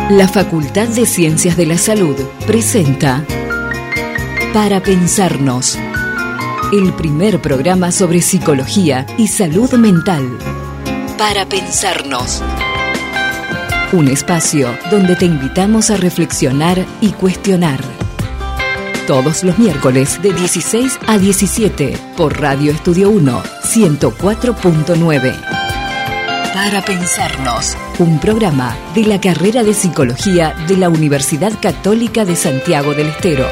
La Facultad de Ciencias de la Salud presenta Para Pensarnos, el primer programa sobre psicología y salud mental. Para Pensarnos. Un espacio donde te invitamos a reflexionar y cuestionar. Todos los miércoles de 16 a 17 por Radio Estudio 1 104.9. Para Pensarnos, un programa de la carrera de Psicología de la Universidad Católica de Santiago del Estero.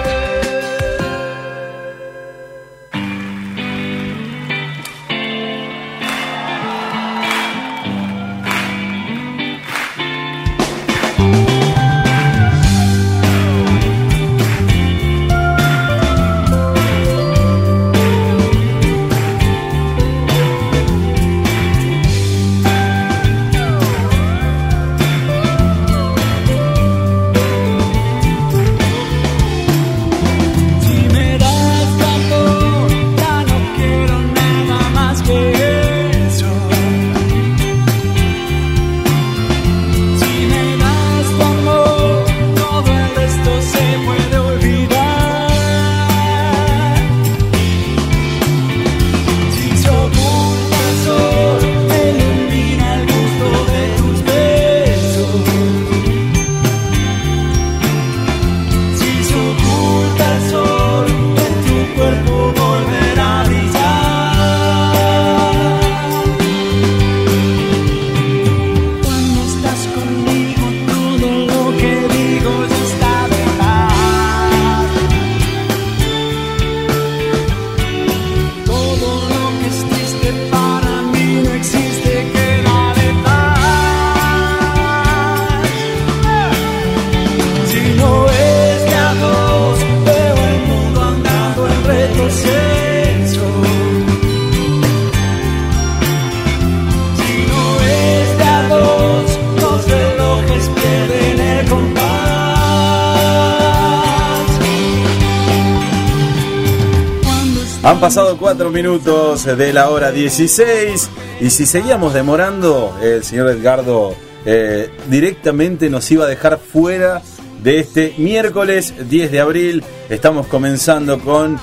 Han pasado 4 minutos de la hora 16 y si seguíamos demorando, el señor Edgardo directamente nos iba a dejar fuera de este miércoles 10 de abril. Estamos comenzando con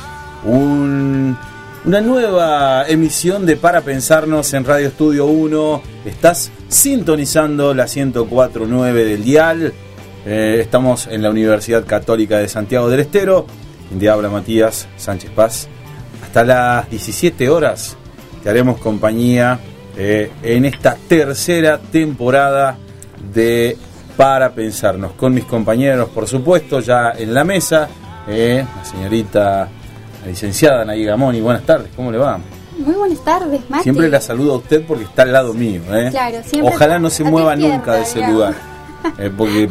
una nueva emisión de Para Pensarnos en Radio Estudio 1. Estás sintonizando la 104.9 del dial. Estamos en la Universidad Católica de Santiago del Estero. Quien te habla, Matías Sánchez Paz. Hasta las 17 horas te haremos compañía en esta tercera temporada de Para Pensarnos. Con mis compañeros, por supuesto, ya en la mesa. La señorita, la licenciada Anaí Gamoni. Buenas tardes, ¿cómo le va? Muy buenas tardes, Mati. Siempre la saludo a usted porque está al lado mío. Claro, siempre. Ojalá no se mueva nunca de ese lugar. Porque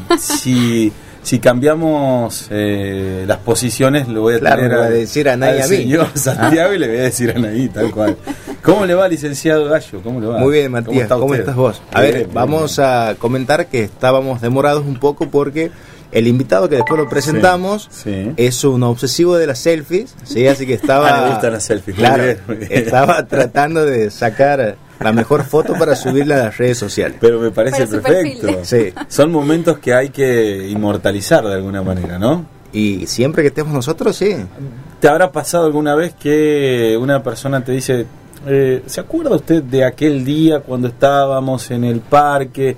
si cambiamos las posiciones, lo voy a tener a decir a Anaí a mí. Señor Santiago y le voy a decir a Anaí, tal cual. ¿Cómo le va, licenciado Gallo? ¿Cómo le va? Muy bien, Matías. ¿Cómo estás vos? A ver, vamos a comentar que estábamos demorados un poco porque el invitado que después lo presentamos es un obsesivo de las selfies, ¿sí? Así que estaba... le gustan las selfies. Claro, muy bien. Estaba tratando de sacar la mejor foto para subirla a las redes sociales. Pero me parece perfecto. Sí. Son momentos que hay que inmortalizar de alguna manera, ¿no? Y siempre que estemos nosotros, sí. ¿Te habrá pasado alguna vez que una persona te dice, ¿se acuerda usted de aquel día cuando estábamos en el parque?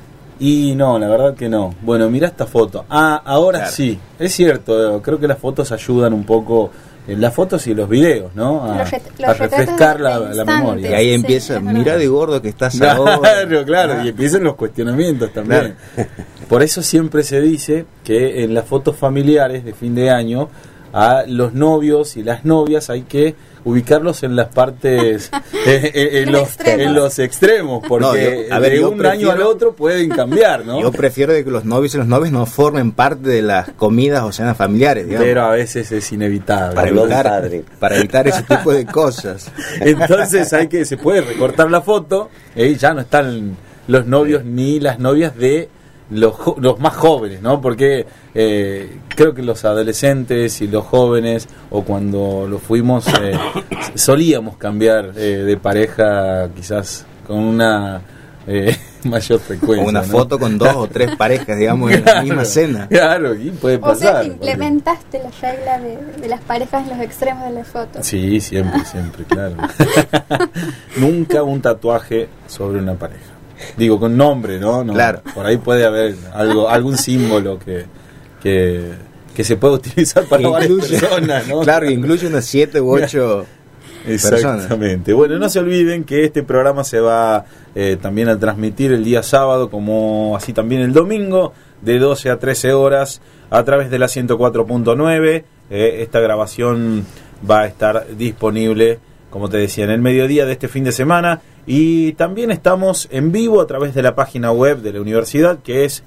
Y no, la verdad que no. Bueno, mirá esta foto. Ahora claro. Sí, es cierto, creo que las fotos ayudan un poco, las fotos y los videos, ¿no? A refrescar la memoria. Y ahí empieza, mirá de gordo que estás ahora. Claro, y empiezan los cuestionamientos también. Claro. Por eso siempre se dice que en las fotos familiares de fin de año, a los novios y las novias hay que ubicarlos en las partes en los extremos, porque de un año al otro pueden cambiar, ¿no? Yo prefiero de que los novios y los novios no formen parte de las comidas o cenas familiares, digamos. Pero a veces es inevitable para evitar ese tipo de cosas. Entonces se puede recortar la foto y ya no están los novios ni las novias de los más jóvenes, ¿no? Porque creo que los adolescentes y los jóvenes, o cuando lo fuimos, solíamos cambiar de pareja, quizás con una mayor frecuencia. O una foto con 2 o 3 parejas, digamos, en la misma escena. Claro, y puede pasar. O sea, que implementaste la regla de las parejas en los extremos de la foto. Sí, siempre, claro. Nunca un tatuaje sobre una pareja. Digo, con nombre, ¿no? Claro. Por ahí puede haber algún símbolo que se puede utilizar para varias personas, ¿no? Claro, que incluye unas 7 u 8 personas. Exactamente. Bueno, no se olviden que este programa se va también a transmitir el día sábado, como así también el domingo, de 12 a 13 horas, a través de la 104.9. Esta grabación va a estar disponible, como te decía, en el mediodía de este fin de semana. Y también estamos en vivo a través de la página web de la universidad, que es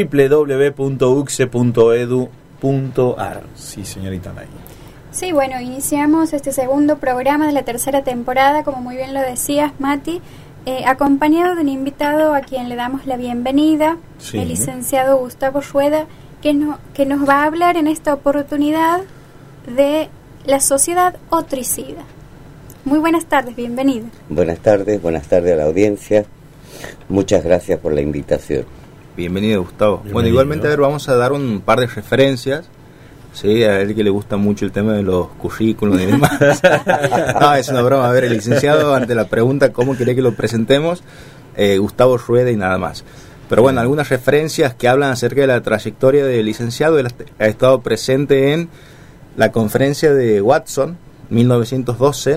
www.ucse.edu.ar. Sí, señorita Nay. Sí, bueno, iniciamos este segundo programa de la tercera temporada, como muy bien lo decías, Mati, acompañado de un invitado a quien le damos la bienvenida, sí, el licenciado Gustavo Rueda, que nos va a hablar en esta oportunidad de la sociedad otricida. Muy buenas tardes, bienvenido. Buenas tardes a la audiencia. Muchas gracias por la invitación. Bienvenido, Gustavo. Bienvenido. Bueno, igualmente, a ver, vamos a dar un par de referencias. Sí, a él que le gusta mucho el tema de los currículos y demás. No, es una broma. A ver, el licenciado, ante la pregunta cómo quiere que lo presentemos, Gustavo Rueda y nada más. Pero bueno, algunas referencias que hablan acerca de la trayectoria del licenciado. Él ha estado presente en la conferencia de Watson, 1912,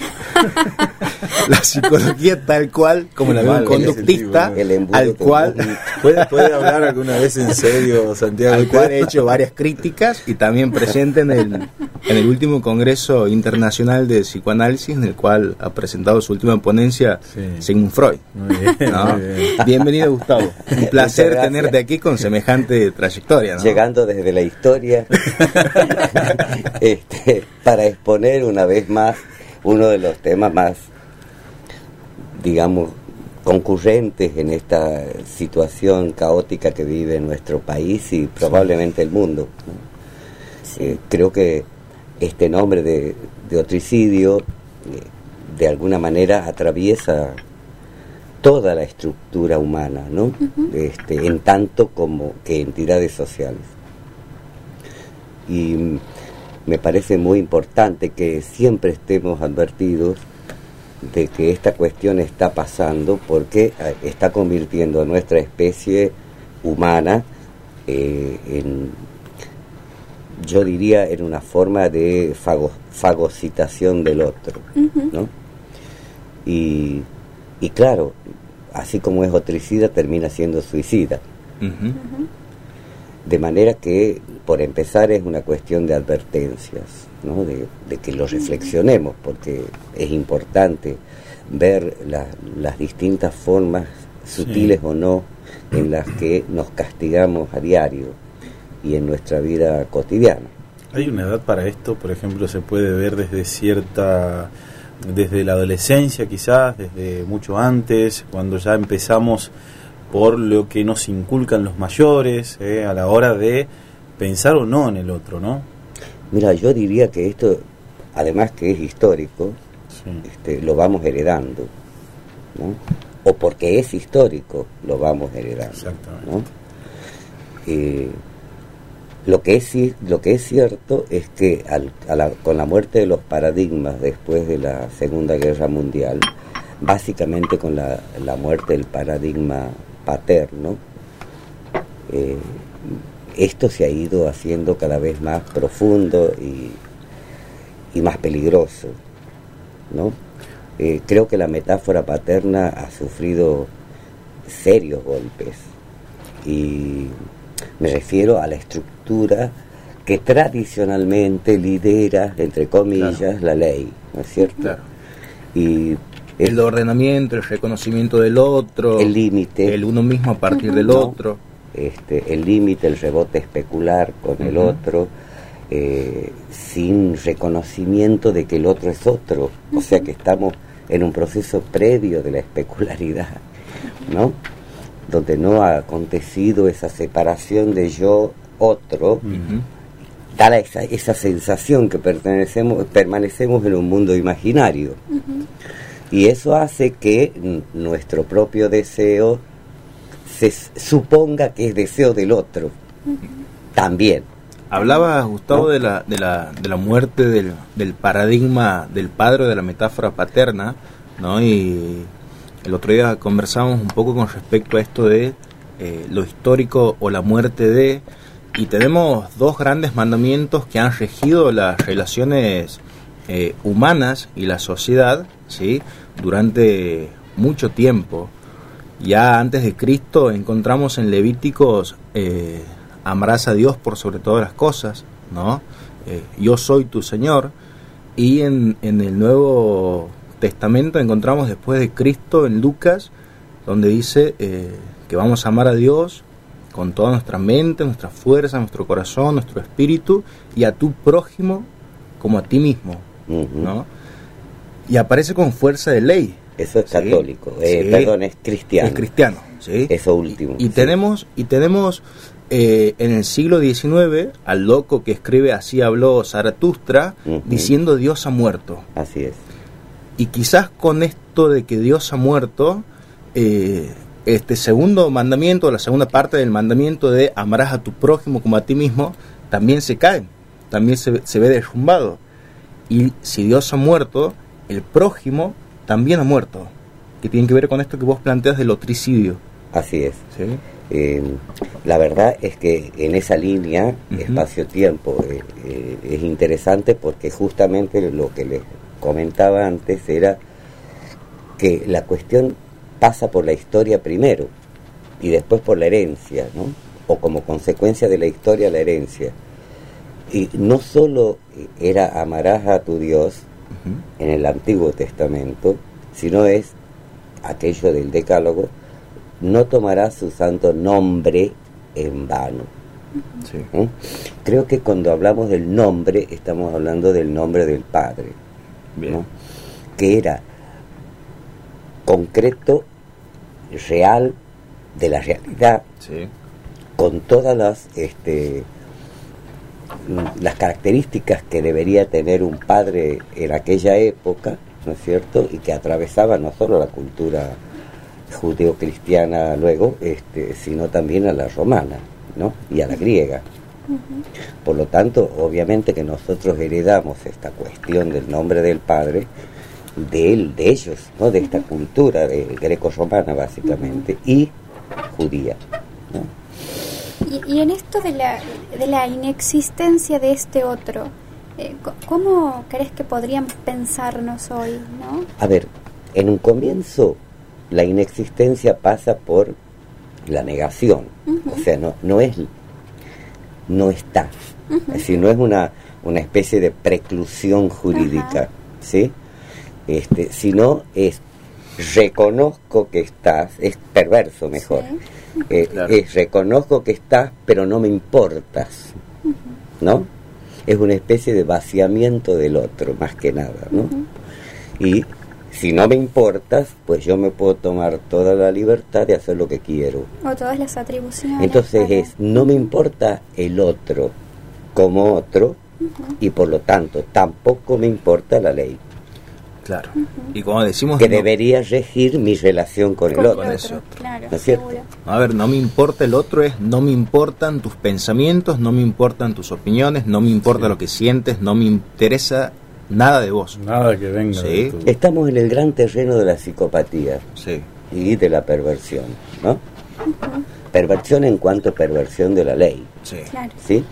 la psicología tal cual, como la ve un conductista, al cual ¿Puede hablar alguna vez en serio, Santiago? Al cual he hecho varias críticas, y también presente en el último Congreso Internacional de Psicoanálisis, en el cual ha presentado su última ponencia, sí, Sigmund Freud. Muy bien, ¿no? muy bien. Bienvenido, Gustavo. Un placer tenerte aquí con semejante trayectoria, ¿no? Llegando desde la historia para exponer una vez más uno de los temas más, digamos, concurrentes en esta situación caótica que vive nuestro país y probablemente el mundo. Creo que este nombre de otricidio de alguna manera atraviesa toda la estructura humana, ¿no? Uh-huh. En tanto como que entidades sociales. Y me parece muy importante que siempre estemos advertidos de que esta cuestión está pasando, porque está convirtiendo a nuestra especie humana yo diría, en una forma de fagocitación del otro, uh-huh, ¿no? Y claro, así como es otricida, termina siendo suicida. Uh-huh. Uh-huh. De manera que, por empezar, es una cuestión de advertencias, ¿no? De que lo reflexionemos, porque es importante ver las distintas formas, sutiles, sí, o no, en las que nos castigamos a diario y en nuestra vida cotidiana. ¿Hay una edad para esto? Por ejemplo, se puede ver desde la adolescencia quizás, desde mucho antes, cuando ya empezamos por lo que nos inculcan los mayores, a la hora de pensar o no en el otro, ¿no? Mira, yo diría que esto, además que es histórico, sí, lo vamos heredando, ¿no? O porque es histórico, lo vamos heredando. Exactamente. ¿No? Lo que es cierto es que con la muerte de los paradigmas después de la Segunda Guerra Mundial, básicamente con la muerte del paradigma paterno, esto se ha ido haciendo cada vez más profundo y más peligroso, ¿no? Creo que la metáfora paterna ha sufrido serios golpes, y me refiero a la estructura que tradicionalmente lidera, entre comillas, claro, la ley, ¿no es cierto? Claro. Y el ordenamiento, el reconocimiento del otro, el límite, el uno mismo a partir del otro, el límite, el rebote especular con el otro, sin reconocimiento de que el otro es otro, o sea que estamos en un proceso previo de la especularidad, ¿no? Donde no ha acontecido esa separación de yo-otro, da esa sensación que permanecemos en un mundo imaginario. Y eso hace que nuestro propio deseo se suponga que es deseo del otro. También. Hablaba Gustavo de la muerte del paradigma del padre, de la metáfora paterna, ¿no? Y el otro día conversábamos un poco con respecto a esto de lo histórico o la muerte de, y tenemos dos grandes mandamientos que han regido las relaciones humanas y la sociedad, ¿sí? Durante mucho tiempo. Ya antes de Cristo encontramos en Levíticos amarás a Dios por sobre todas las cosas, ¿no? Yo soy tu Señor. Y en el Nuevo Testamento encontramos después de Cristo en Lucas, donde dice que vamos a amar a Dios con toda nuestra mente, nuestra fuerza, nuestro corazón, nuestro espíritu, y a tu prójimo como a ti mismo, ¿no? Y aparece con fuerza de ley. Eso es católico, sí. Perdón, es cristiano. Es cristiano, ¿sí? Eso último. Y tenemos en el siglo XIX al loco que escribe Así habló Zaratustra, diciendo Dios ha muerto. Así es. Y quizás con esto de que Dios ha muerto, este segundo mandamiento, la segunda parte del mandamiento de amarás a tu prójimo como a ti mismo, también se cae, también se ve derrumbado. Y si Dios ha muerto, el prójimo también ha muerto, que tiene que ver con esto que vos planteas del otricidio. Así es. ¿Sí? La verdad es que en esa línea, espacio-tiempo, es interesante porque justamente lo que les comentaba antes era que la cuestión pasa por la historia primero y después por la herencia, ¿no? O como consecuencia de la historia, la herencia. Y no solo era amarás a tu Dios en el Antiguo Testamento, sino es aquello del Decálogo, no tomarás su santo nombre en vano. Sí. Creo que cuando hablamos del nombre, estamos hablando del nombre del Padre. Bien. ¿No? Que era concreto, real, de la realidad, Sí. con todas las características que debería tener un padre en aquella época, ¿no es cierto? Y que atravesaba no solo la cultura judeo-cristiana luego, sino también a la romana, ¿no? Y a la griega. Por lo tanto, obviamente que nosotros heredamos esta cuestión del nombre del Padre de ellos, ¿no? De esta cultura greco-romana básicamente y judía, ¿no? Y en esto de la inexistencia de este otro, ¿cómo crees que podríamos pensarnos hoy, no? A ver, en un comienzo la inexistencia pasa por la negación, o sea, no está, es decir, no es una especie de preclusión jurídica, ¿sí? Sino es reconozco que estás, es perverso mejor, sí. Claro. Es reconozco que estás, pero no me importas, ¿no? Es una especie de vaciamiento del otro, más que nada, ¿no? Y si no me importas, pues yo me puedo tomar toda la libertad de hacer lo que quiero. O todas las atribuciones. Entonces no me importa el otro como otro, y por lo tanto tampoco me importa la ley. Claro. Y como decimos... Que debería regir mi relación con el otro. Claro, ¿no es cierto? seguro. A ver, no me importa el otro es no me importan tus pensamientos, no me importan tus opiniones, no me importa lo que sientes, no me interesa nada de vos. Nada que venga. Sí. De tu... Estamos en el gran terreno de la psicopatía Sí. y de la perversión, ¿no? Perversión en cuanto a perversión de la ley, Sí. Claro. ¿sí?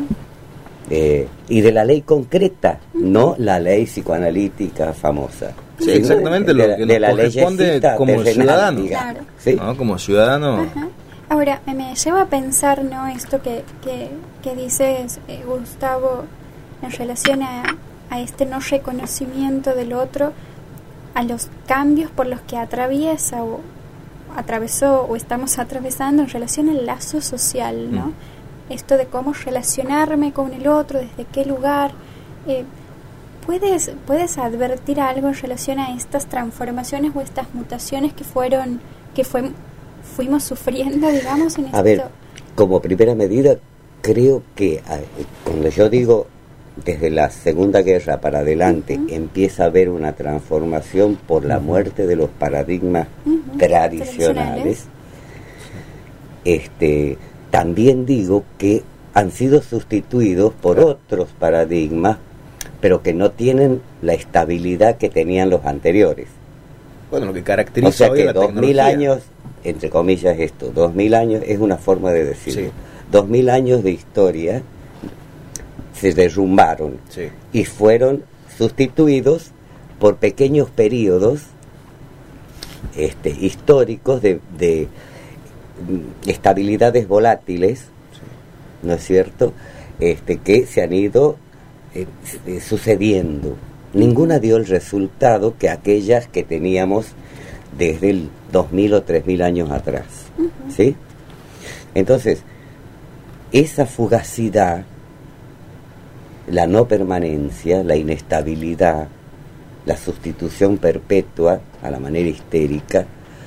Y de la ley concreta, no la ley psicoanalítica famosa. Sí, sino exactamente, lo que de la nos corresponde leyecita como terrenal, ciudadano. digamos, Claro. ¿sí? ¿No? Como ciudadano. Ajá. Ahora, me lleva a pensar, ¿no? Esto que dices, Gustavo, en relación a este no reconocimiento del otro, a los cambios por los que atraviesa o atravesó o estamos atravesando en relación al lazo social, ¿no? Esto de cómo relacionarme con el otro, desde qué lugar. ¿Puedes advertir algo en relación a estas transformaciones o estas mutaciones que fuimos sufriendo, digamos, en esto? A ver, como primera medida, creo que cuando yo digo desde la Segunda Guerra para adelante empieza a haber una transformación por la muerte de los paradigmas tradicionales, también digo que han sido sustituidos por otros paradigmas, pero que no tienen la estabilidad que tenían los anteriores. Bueno, lo que caracteriza, o sea, hoy que la 2000 años, entre comillas esto, 2000 años es una forma de decirlo. 2000 años de historia se derrumbaron y fueron sustituidos por pequeños periodos históricos de estabilidades volátiles, ¿no es cierto?, que se han ido sucediendo. Ninguna dio el resultado que aquellas que teníamos desde el 2000 o 3000 años atrás, ¿sí? Entonces, esa fugacidad, la no permanencia, la inestabilidad, la sustitución perpetua a la manera histérica,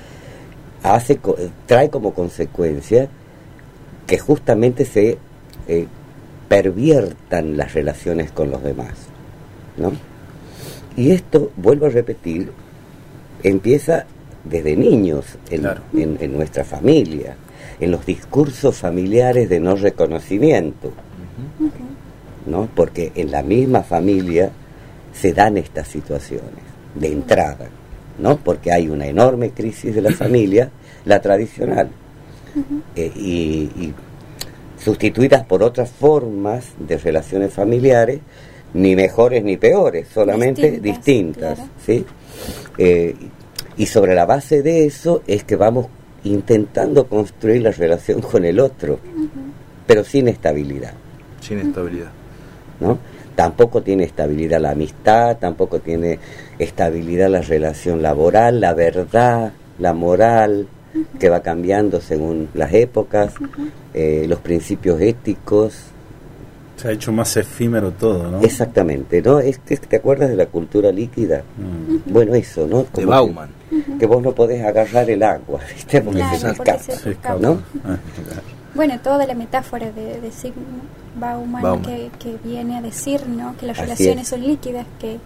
trae como consecuencia que justamente se perviertan las relaciones con los demás, ¿no? Y esto, vuelvo a repetir, empieza desde niños en nuestra familia, en los discursos familiares de no reconocimiento, ¿no? Porque en la misma familia se dan estas situaciones de entrada, ¿no? Porque hay una enorme crisis de la familia, la tradicional, y sustituidas por otras formas de relaciones familiares, ni mejores ni peores, solamente distintas, claro. ¿Sí? Y sobre la base de eso es que vamos intentando construir la relación con el otro, pero sin estabilidad. Sin estabilidad. ¿No? Tampoco tiene estabilidad la amistad, tampoco tiene estabilidad la relación laboral, la verdad, la moral, que va cambiando según las épocas, los principios éticos. Se ha hecho más efímero todo, ¿no? Exactamente, ¿no? Es que te acuerdas de la cultura líquida. Bueno, eso, ¿no? Como de Bauman. Que vos no podés agarrar el agua, ¿viste? Porque se escapa, ¿no? Bueno, toda la metáfora de Sigmund Bauman. Que viene a decir, ¿no? Que las relaciones son líquidas, que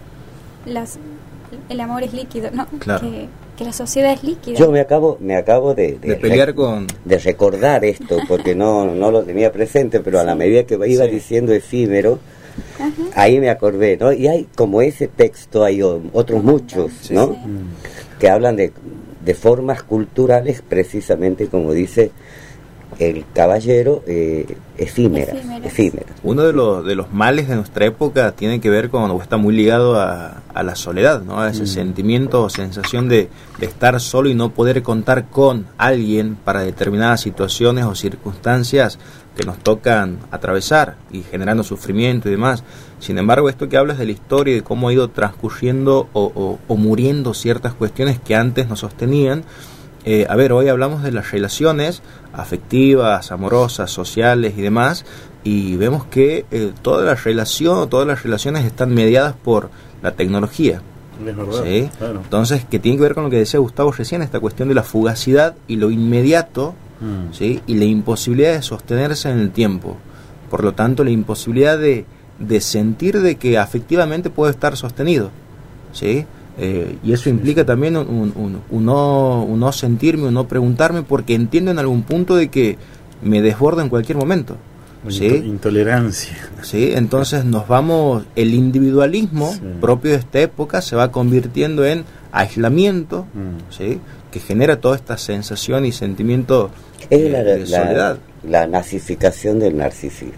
el amor es líquido, ¿no? Claro. Que la sociedad es líquida. Yo me acabo de pelear de recordar esto, porque no lo tenía presente, pero a la medida que iba diciendo efímero, ahí me acordé, ¿no? Y hay como ese texto, hay otros muchos, ¿no? Que hablan de formas culturales, precisamente como dice el caballero, efímeras. Uno de los males de nuestra época tiene que ver con, o está muy ligado a la soledad, ¿no? A ese sentimiento o sensación de estar solo y no poder contar con alguien para determinadas situaciones o circunstancias que nos tocan atravesar y generando sufrimiento y demás. Sin embargo, esto que hablas de la historia y de cómo ha ido transcurriendo o muriendo ciertas cuestiones que antes nos sostenían. Hoy hablamos de las relaciones afectivas, amorosas, sociales y demás, y vemos que todas las relaciones están mediadas por la tecnología. Es verdad, ¿sí? Claro. Entonces, que tiene que ver con lo que decía Gustavo recién, esta cuestión de la fugacidad y lo inmediato, ¿sí? Y la imposibilidad de sostenerse en el tiempo. Por lo tanto, la imposibilidad de sentir de que afectivamente puede estar sostenido, ¿sí? Y eso implica también un no sentirme, un no preguntarme, porque entiendo en algún punto de que me desborda en cualquier momento. ¿Sí? Intolerancia. ¿Sí? Entonces el individualismo propio de esta época se va convirtiendo en aislamiento, ¿sí? Que genera toda esta sensación y sentimiento de soledad. La nazificación del narcisismo.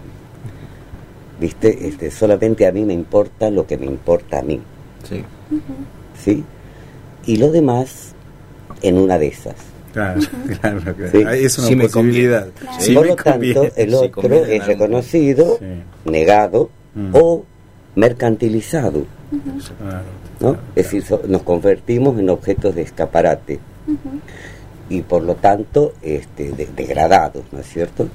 ¿Viste? Solamente a mí me importa lo que me importa a mí. Sí. ¿Sí? Y lo demás en una de esas. Claro. ¿Sí? Es una posibilidad. Claro. Sí, por lo tanto, el otro es reconocido, negado o mercantilizado. ¿No? Es decir, nos convertimos en objetos de escaparate y por lo tanto degradados, ¿no es cierto?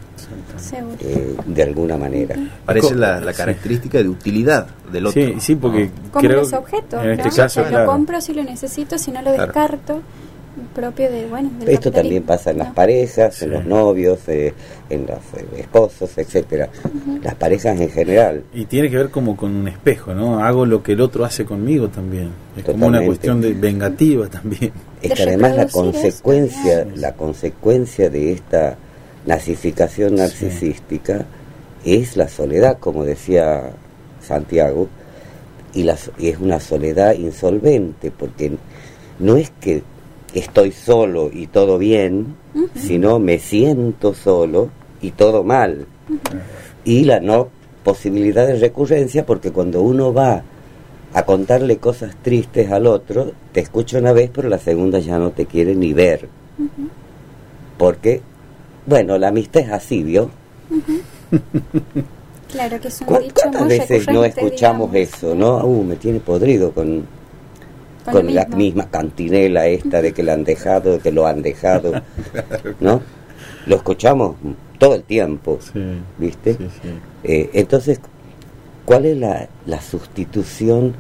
De alguna manera. Parece la característica de utilidad del otro. Sí, porque como creo los objetos, en este ¿no? caso, lo compro si lo necesito, si no lo descarto. propio de, bueno, del Esto capitalismo, también pasa en las ¿no? parejas, Sí. en los novios, en los esposos, etcétera. Las parejas en general. Y tiene que ver como con un espejo, ¿no? Hago lo que el otro hace conmigo también. Es como una Totalmente. cuestión de vengativa también. Es De que además reproducir eso, ¿no? la consecuencia de esta nazificación narcisística es la soledad, como decía Santiago, y es una soledad insolvente, porque no es que estoy solo y todo bien, sino me siento solo y todo mal. Y la no posibilidad de recurrencia, porque cuando uno va a contarle cosas tristes al otro, te escucha una vez, pero la segunda ya no te quiere ni ver. Porque, bueno, la amistad es así, ¿vio? Claro, que es un dicho ¿Cuántas muy veces no recurrente, escuchamos digamos, eso, no? Me tiene podrido con lo la mismo. misma cantinela esta de que la han dejado, de que lo han dejado, ¿no? Lo escuchamos todo el tiempo, Sí. ¿viste? Sí, sí. Entonces, ¿cuál es la sustitución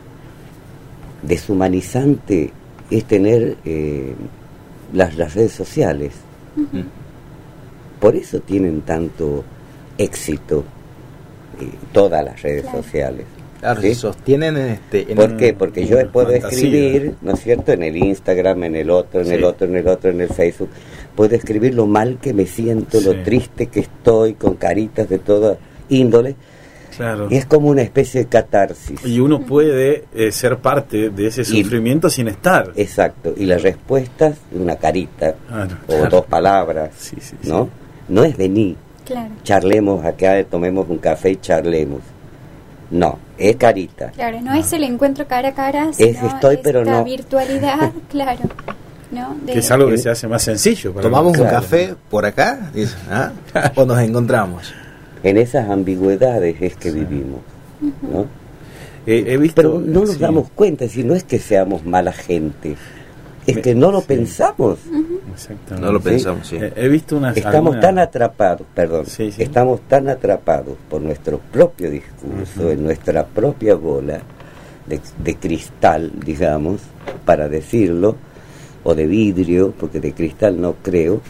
deshumanizante? Es tener las redes sociales. Por eso tienen tanto éxito todas las redes Claro. sociales. Claro, ¿Sí? se sostienen en ¿Por qué? Porque yo puedo fantasía. escribir, ¿no es cierto?, en el Instagram, en el otro, en el otro, en el otro, en el Facebook. Puedo escribir lo mal que me siento, Sí. lo triste que estoy, con caritas de toda índole. Claro. Y es como una especie de catarsis. Y uno puede ser parte de ese Y- sufrimiento sin estar. Exacto. Y la respuesta es una carita Claro, o claro. dos palabras, Sí, sí, ¿no? sí. No es venir, Claro, charlemos acá, tomemos un café y charlemos. No, es carita. claro, no es el encuentro cara a cara, Es sino estoy, pero esta no. virtualidad, claro, ¿no? Que es algo que se hace más sencillo. para tomamos mí. un Claro. café por acá, dice, ¿ah? O nos encontramos. En esas ambigüedades es que vivimos, ¿no? He visto. Pero no nos sí. damos cuenta, si no es que seamos mala gente, es que no lo Sí. pensamos. Exactamente. No lo Sí. pensamos, sí. He visto unas. Estamos alguna- tan atrapados, perdón, Sí, sí. estamos tan atrapados por nuestro propio discurso, en nuestra propia bola de cristal, digamos, para decirlo, o de vidrio, porque de cristal no creo,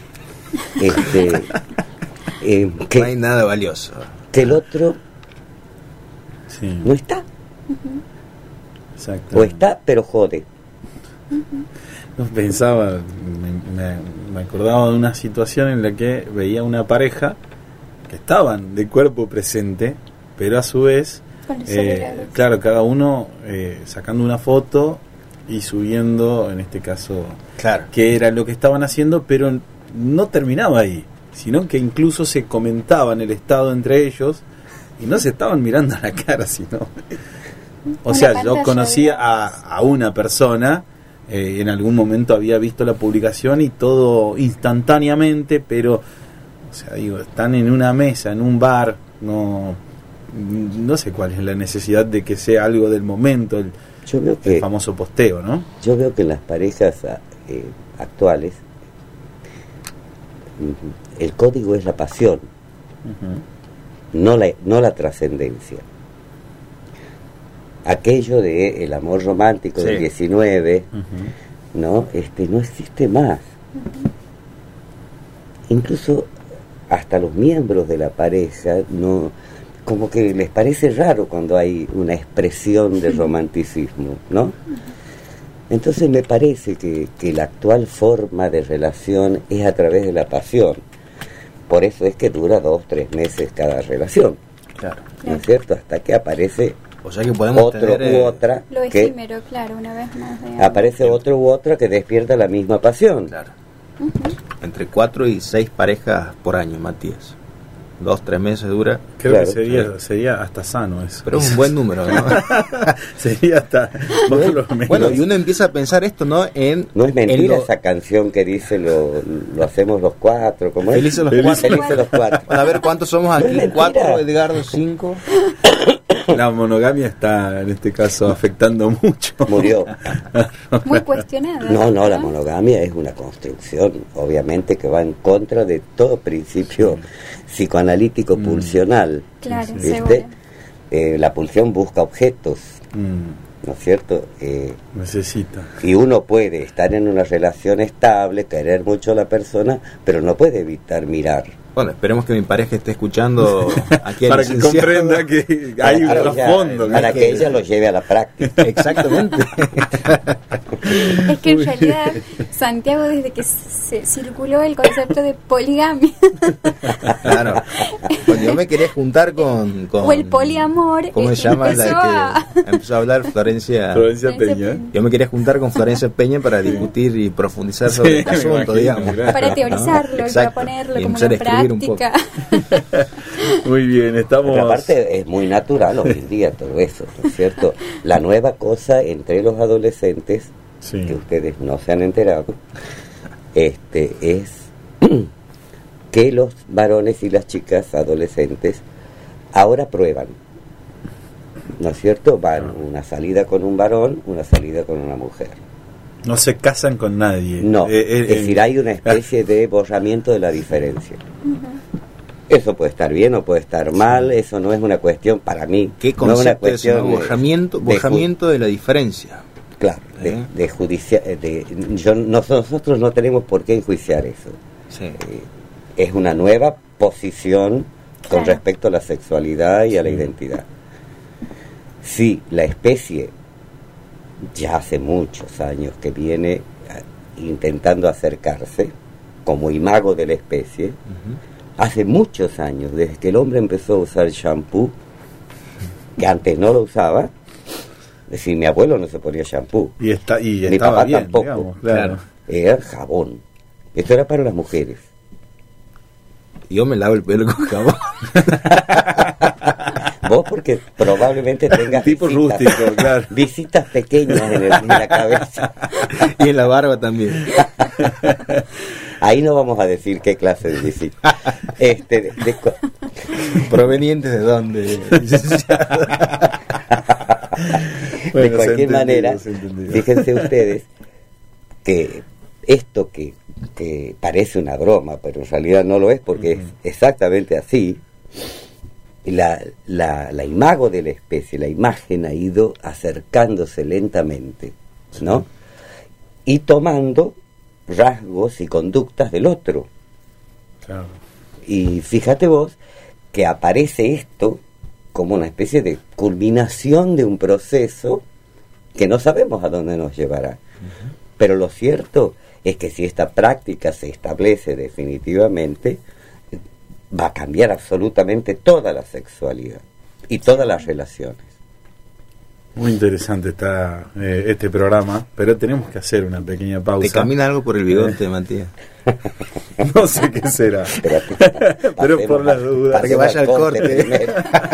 No hay nada valioso. que el otro Sí, no está, exacto. o está, pero jode. No pensaba, me acordaba de una situación en la que veía una pareja que estaban de cuerpo presente, pero a su vez, Con los celulares. claro, cada uno sacando una foto y subiendo, en este caso, Claro. qué era lo que estaban haciendo, pero no terminaba ahí, sino que incluso se comentaban el estado entre ellos y no se estaban mirando a la cara, sino... O Una sea, yo pantalla, conocía digamos. a una persona, en algún momento había visto la publicación y todo instantáneamente, pero, o sea, digo, están en una mesa, en un bar, no sé cuál es la necesidad de que sea algo del momento, el Yo famoso posteo, ¿no? veo que en las parejas actuales el código es la pasión, no la trascendencia. Aquello de el amor romántico Sí. del 19, no existe más. Incluso hasta los miembros de la pareja no, como que les parece raro cuando hay una expresión de romanticismo, ¿no? Entonces me parece que la actual forma de relación es a través de la pasión. Por eso es que dura 2-3 meses cada relación, Claro. ¿no es cierto? Hasta que aparece O sea que podemos otro tener... u otra Lo que efímero, claro, una vez más. digamos. aparece otro u otra que despierta la misma pasión. Claro. Entre 4 y 6 parejas por año, Matías. 2-3 meses dura. Creo Claro, que sería hasta sano eso. Pero es un buen número, ¿no? Sería hasta por lo menos. Bueno, y uno empieza a pensar esto, ¿no? No es mentira en lo- esa canción que dice lo hacemos los cuatro, ¿cómo es? Felices los Felices cuatro. Felices los cuatro. Bueno, a ver cuántos somos No es aquí. mentira. 4, Edgardo, 5. La monogamia está en este caso afectando mucho. Murió. Muy cuestionada. No, la monogamia es una construcción, obviamente, que va en contra de todo principio psicoanalítico pulsional. Claro, ¿Viste? seguro. La pulsión busca objetos, ¿no es cierto? Necesita. Y uno puede estar en una relación estable, querer mucho a la persona, pero no puede evitar mirar. Bueno, esperemos que mi pareja esté escuchando aquí para que comprenda que hay un trasfondo. Para que ella lo lleve a la práctica. Exactamente. Es que en realidad Santiago, desde que se circuló el concepto de poligamia, claro, cuando yo me quería juntar con o el poliamor, ¿cómo se llama la que empezó a hablar Florencia Peña? Yo me quería juntar con Florencia Peña para discutir y profundizar sobre el asunto, digamos, para teorizarlo y para ponerlo y como una práctica. Muy bien, estamos. Pero aparte es muy natural hoy en día todo eso, ¿no es cierto? La nueva cosa entre los adolescentes, sí, que ustedes no se han enterado, es que los varones y las chicas adolescentes ahora prueban, ¿no es cierto? Van una salida con un varón, una salida con una mujer. No se casan con nadie. No, es decir, hay una especie de borramiento de la diferencia. Eso puede estar bien o puede estar mal, eso no es una cuestión para mí. ¿Qué concepto no es una cuestión borramiento de la diferencia? Claro, de judicial, nosotros no tenemos por qué enjuiciar eso. Sí. Es una nueva posición con respecto a la sexualidad y a la identidad. Sí, la especie ya hace muchos años que viene intentando acercarse como imago de la especie. Hace muchos años, desde que el hombre empezó a usar shampoo, que antes no lo usaba. Es decir, mi abuelo no se ponía shampoo, mi papá bien, tampoco, digamos, claro. Era jabón. Esto era para las mujeres. Yo me lavo el pelo con jabón. Vos porque probablemente tengas tipo visitas, rústico, claro. Visitas pequeñas en la cabeza. Y en la barba también. Ahí no vamos a decir qué clase de visita. ¿Provenientes de dónde? De cualquier manera, fíjense ustedes que esto que parece una broma, pero en realidad no lo es porque es exactamente así. La imago de la especie, la imagen ha ido acercándose lentamente, ¿no? Y tomando rasgos y conductas del otro. Claro. Y fíjate vos que aparece esto como una especie de culminación de un proceso que no sabemos a dónde nos llevará. Pero lo cierto es que si esta práctica se establece definitivamente, va a cambiar absolutamente toda la sexualidad y todas las relaciones. Muy interesante está este programa, pero tenemos que hacer una pequeña pausa. Te camina algo por el bigote, Matías. No sé qué será. Pero por las dudas. Para que vaya al corte.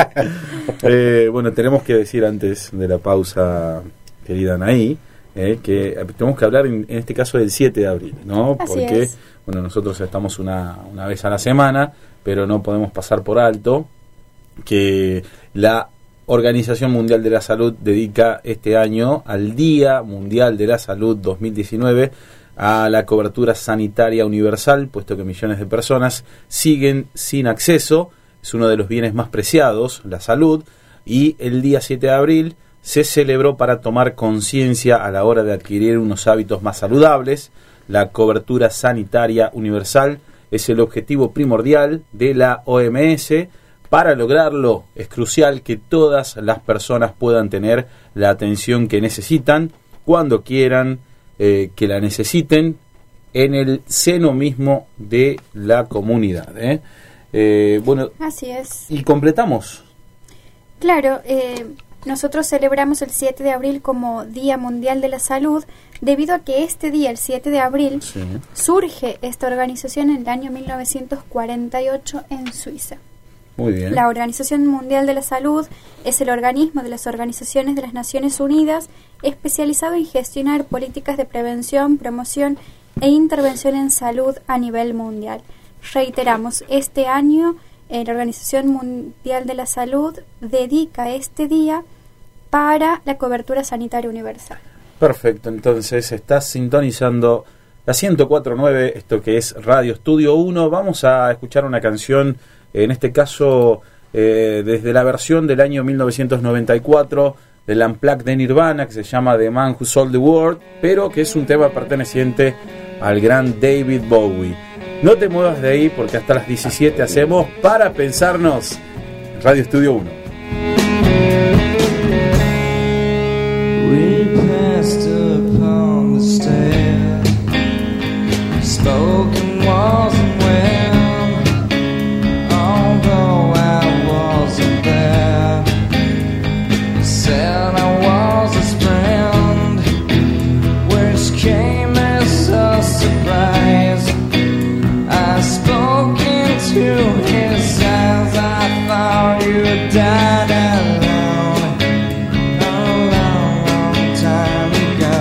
Bueno, tenemos que decir antes de la pausa, querida Anaí, que tenemos que hablar en este caso del 7 de abril, ¿no? Porque bueno, nosotros estamos una vez a la semana, pero no podemos pasar por alto que la Organización Mundial de la Salud dedica este año al Día Mundial de la Salud 2019 a la cobertura sanitaria universal, puesto que millones de personas siguen sin acceso. Es uno de los bienes más preciados, la salud, y el día 7 de abril se celebró para tomar conciencia a la hora de adquirir unos hábitos más saludables. La cobertura sanitaria universal es el objetivo primordial de la OMS. Para lograrlo es crucial que todas las personas puedan tener la atención que necesitan, cuando quieran que la necesiten, en el seno mismo de la comunidad. Bueno, así es. Y completamos. Claro, nosotros celebramos el 7 de abril como Día Mundial de la Salud, debido a que este día, el 7 de abril, surge esta organización en el año 1948 en Suiza. Muy bien. La Organización Mundial de la Salud es el organismo de las organizaciones de las Naciones Unidas especializado en gestionar políticas de prevención, promoción e intervención en salud a nivel mundial. Reiteramos, este año la Organización Mundial de la Salud dedica este día para la cobertura sanitaria universal. Perfecto, entonces estás sintonizando la 104.9, esto que es Radio Estudio 1. Vamos a escuchar una canción, en este caso desde la versión del año 1994 del Unplugged de Nirvana, que se llama The Man Who Sold the World, pero que es un tema perteneciente al gran David Bowie. No te muevas de ahí, porque hasta las 17 hacemos Para Pensarnos en Radio Estudio 1. We passed upon the stair, spoken wasn't well, although I wasn't there. Said I was his friend, which came as a surprise. I spoke into his eyes, I thought you died alone, a long, long time ago.